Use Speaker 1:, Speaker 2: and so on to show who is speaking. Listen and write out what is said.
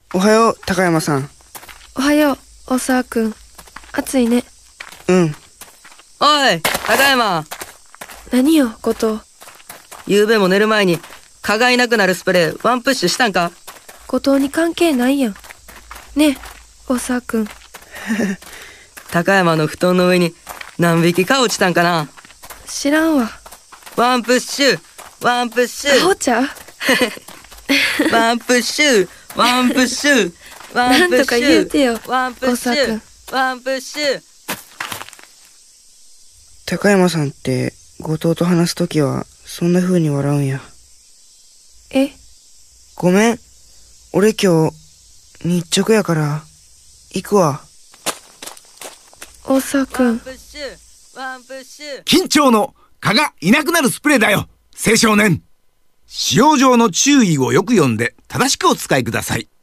Speaker 1: おはよう、高山さん。
Speaker 2: おはよう、大沢くん。暑いね。
Speaker 1: うん。
Speaker 3: おい、高山。
Speaker 2: 何よ、後藤。
Speaker 3: 昨べも寝る前に蚊がいなくなるスプレーワンプッシュしたんか？
Speaker 2: 後藤に関係ないやん。ねえ、大沢くん。
Speaker 3: 高山の布団の上に何匹蚊落ちたんかな？
Speaker 2: 知らんわ。
Speaker 3: ワンプッシュ、ワンプッシュ。
Speaker 2: アホちゃう？
Speaker 3: ワンプッシュ、ワンプッシュ、ワンプッシュ。
Speaker 2: なんとか言うてよ、
Speaker 3: ワンプッシ
Speaker 2: 大沢くん。
Speaker 3: ュ、ワンプッシュ。
Speaker 1: 高山さんって後藤と話すときはそんな風に笑うんや。
Speaker 2: え？
Speaker 1: ごめん。俺今日日直やから行くわ。
Speaker 2: 大沢くん。
Speaker 3: ワンプッシュ、ワンプッシュ。
Speaker 4: 緊張の蚊がいなくなるスプレーだよ、青少年。使用上の注意をよく読んで正しくお使いください。